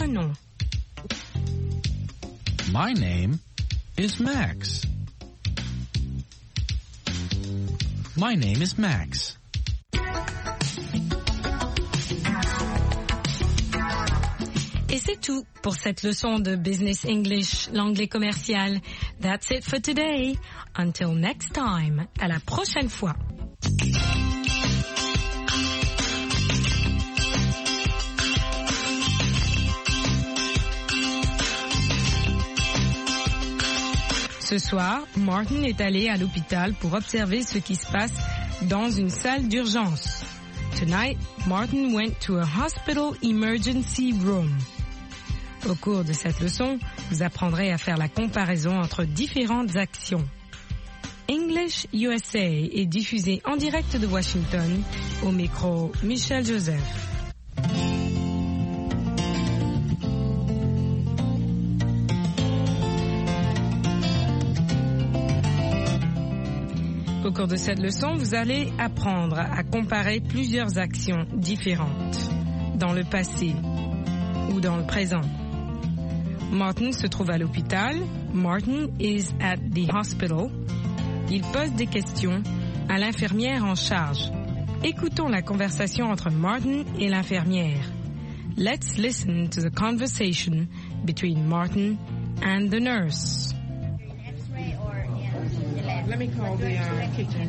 votre nom. My name is Max. My name is Max. Et c'est tout pour cette leçon de Business English, l'anglais commercial. That's it for today. Until next time. À la prochaine fois. Ce soir, Martin est allé à l'hôpital pour observer ce qui se passe dans une salle d'urgence. Tonight, Martin went to a hospital emergency room. Au cours de cette leçon, vous apprendrez à faire la comparaison entre différentes actions. English USA est diffusé en direct de Washington, au micro Michel Joseph. Au cours de cette leçon, vous allez apprendre à comparer plusieurs actions différentes, dans le passé ou dans le présent. Martin se trouve à l'hôpital. Martin is at the hospital. Il pose des questions à l'infirmière en charge. Écoutons la conversation entre Martin et l'infirmière. Let's listen to the conversation between Martin and the nurse. Let me call the kitchen.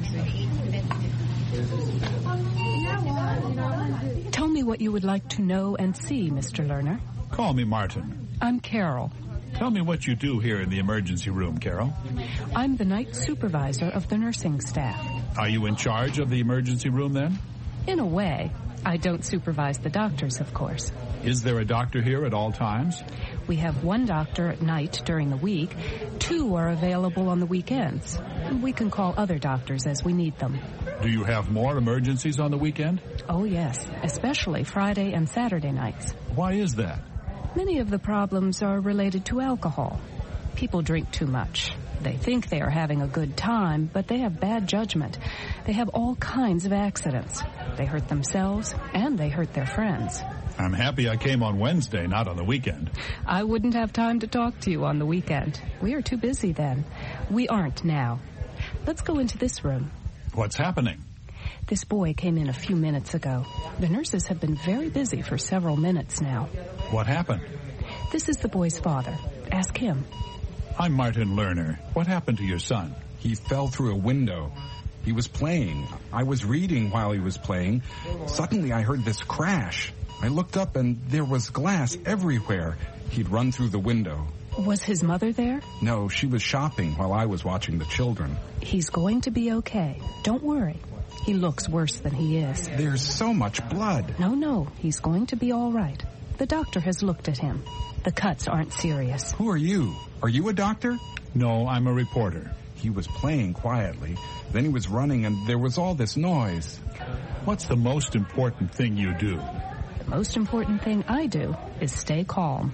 Tell me what you would like to know and see, Mr. Lerner. Call me Martin. I'm Carol. Tell me what you do here in the emergency room, Carol. I'm the night supervisor of the nursing staff. Are you in charge of the emergency room then? In a way. I don't supervise the doctors, of course. Is there a doctor here at all times? We have one doctor at night during the week. 2 are available on the weekends. We can call other doctors as we need them. Do you have more emergencies on the weekend? Oh, yes, especially Friday and Saturday nights. Why is that? Many of the problems are related to alcohol. People drink too much. They think they are having a good time, but they have bad judgment. They have all kinds of accidents. They hurt themselves, and they hurt their friends. I'm happy I came on Wednesday, not on the weekend. I wouldn't have time to talk to you on the weekend. We are too busy then. We aren't now. Let's go into this room. What's happening? This boy came in a few minutes ago. The nurses have been very busy for several minutes now. What happened? This is the boy's father. Ask him. I'm Martin Lerner. What happened to your son? He fell through a window. He was playing. I was reading while he was playing. Suddenly I heard this crash. I looked up and there was glass everywhere. He'd run through the window. Was his mother there? No, she was shopping while I was watching the children. He's going to be okay. Don't worry. He looks worse than he is. There's so much blood. No, he's going to be all right. The doctor has looked at him. The cuts aren't serious. Who are you? Are you a doctor? No, I'm a reporter. He was playing quietly. Then he was running and there was all this noise. What's the most important thing you do? The most important thing I do is stay calm.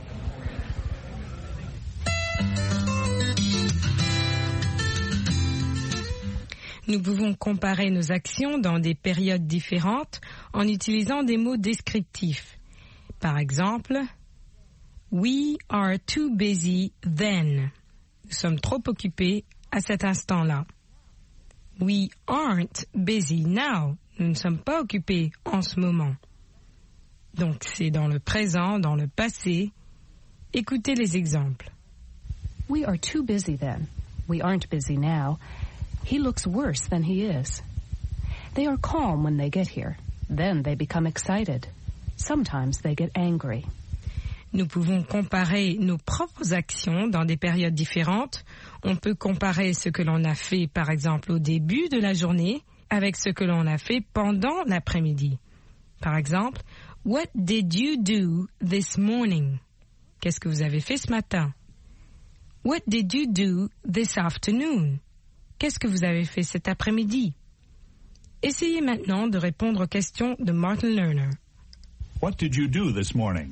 Nous pouvons comparer nos actions dans des périodes différentes en utilisant des mots descriptifs. Par exemple, we are too busy then. Nous sommes trop occupés à cet instant-là. We aren't busy now. Nous ne sommes pas occupés en ce moment. Donc c'est dans le présent, dans le passé. Écoutez les exemples. We are too busy then. We aren't busy now. He looks worse than he is. They are calm when they get here. Then they become excited. Sometimes they get angry. Nous pouvons comparer nos propres actions dans des périodes différentes. On peut comparer ce que l'on a fait, par exemple, au début de la journée avec ce que l'on a fait pendant l'après-midi. Par exemple, what did you do this morning? Qu'est-ce que vous avez fait ce matin? What did you do this afternoon? Qu'est-ce que vous avez fait cet après-midi? Essayez maintenant de répondre aux questions de Martin Lerner. What did you do this morning?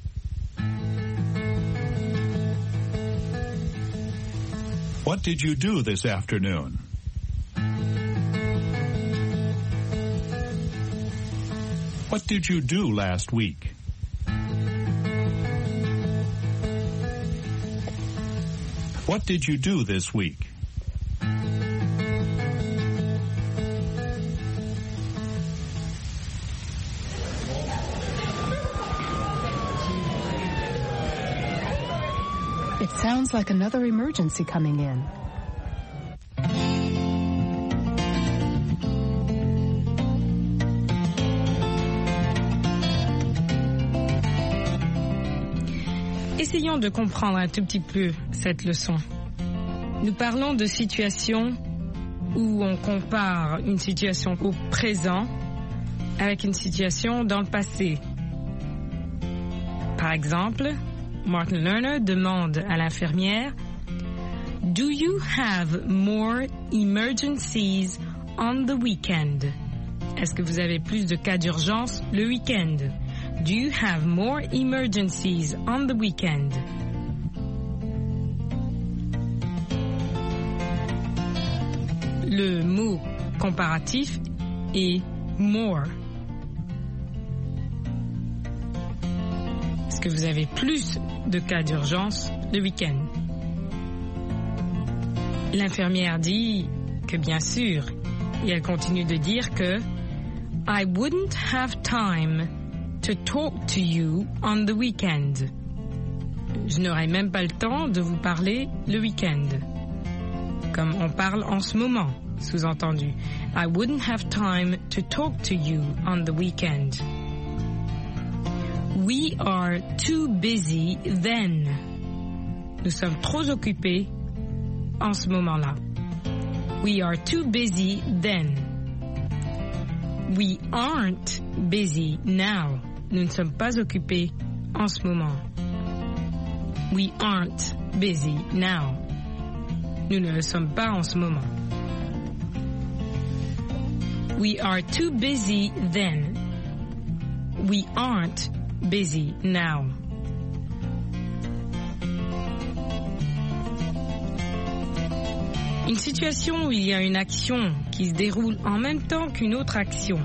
What did you do this afternoon? What did you do last week? What did you do this week? It sounds like another emergency coming in. Essayons de comprendre un tout petit peu cette leçon. Nous parlons de situations où on compare une situation au présent avec une situation dans le passé. Par exemple, Martin Lerner demande à l'infirmière « Do you have more emergencies on the weekend ?» Est-ce que vous avez plus de cas d'urgence le week-end? Do you have more emergencies on the weekend? Le mot comparatif est more. Est-ce que vous avez plus de cas d'urgence le week-end? L'infirmière dit que bien sûr, et elle continue de dire que I wouldn't have time to talk to you on the weekend. Je n'aurai même pas le temps de vous parler le week-end. Comme on parle en ce moment, sous-entendu. I wouldn't have time to talk to you on the weekend. We are too busy then. Nous sommes trop occupés en ce moment-là. We are too busy then. We aren't busy now. Nous ne sommes pas occupés en ce moment. We aren't busy now. Nous ne le sommes pas en ce moment. We are too busy then. We aren't busy now. Une situation où il y a une action qui se déroule en même temps qu'une autre action.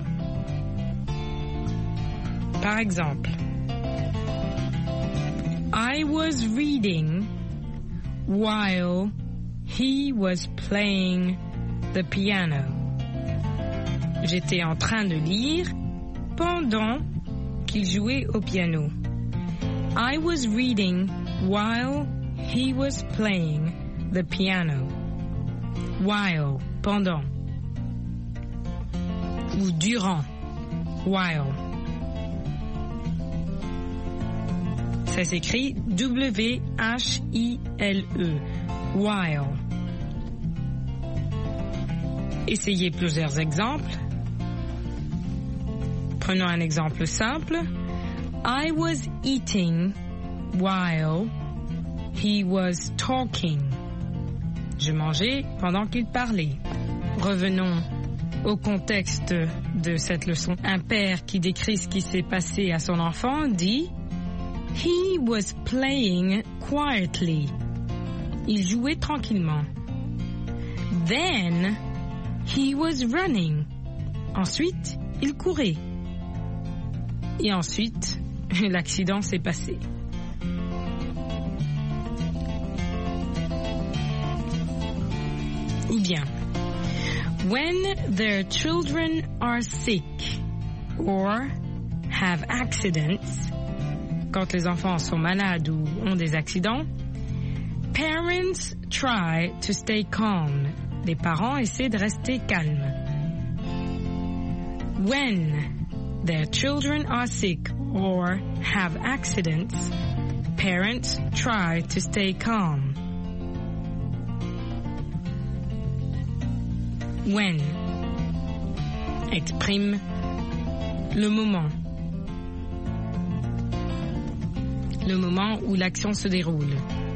Par exemple, I was reading while he was playing the piano. J'étais en train de lire pendant qu'il jouait au piano. I was reading while he was playing the piano. While, pendant. Ou durant. While. Ça s'écrit W-H-I-L-E. While. Essayez plusieurs exemples. Prenons un exemple simple. I was eating while he was talking. Je mangeais pendant qu'il parlait. Revenons au contexte de cette leçon. Un père qui décrit ce qui s'est passé à son enfant dit « He was playing quietly ». Il jouait tranquillement. « Then, he was running ». Ensuite, il courait. Et ensuite, l'accident s'est passé. Ou bien, when their children are sick or have accidents, quand les enfants sont malades ou ont des accidents, parents try to stay calm. Les parents essaient de rester calmes. When their children are sick or have accidents, parents try to stay calm. When exprime le moment où l'action se déroule.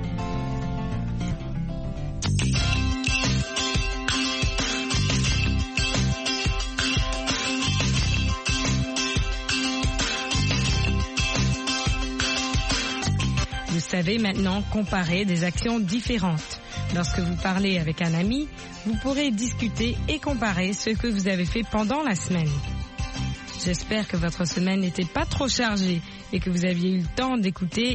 Vous savez maintenant comparer des actions différentes. Lorsque vous parlez avec un ami, vous pourrez discuter et comparer ce que vous avez fait pendant la semaine. J'espère que votre semaine n'était pas trop chargée et que vous aviez eu le temps d'écouter